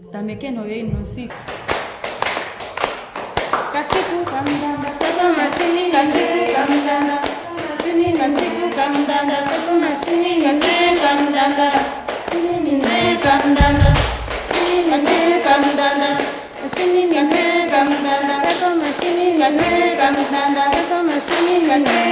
Tameke no ye no si. Kasiku kamdanda, kama mashini kasiku kamdanda, mashini kasiku kamdanda, kama mashini kasiku kamdanda, mashini kamdanda, mashini kasiku kamdanda, mashini kasiku kamdanda, kama mashini kasiku kamdanda, kama mashini kasiku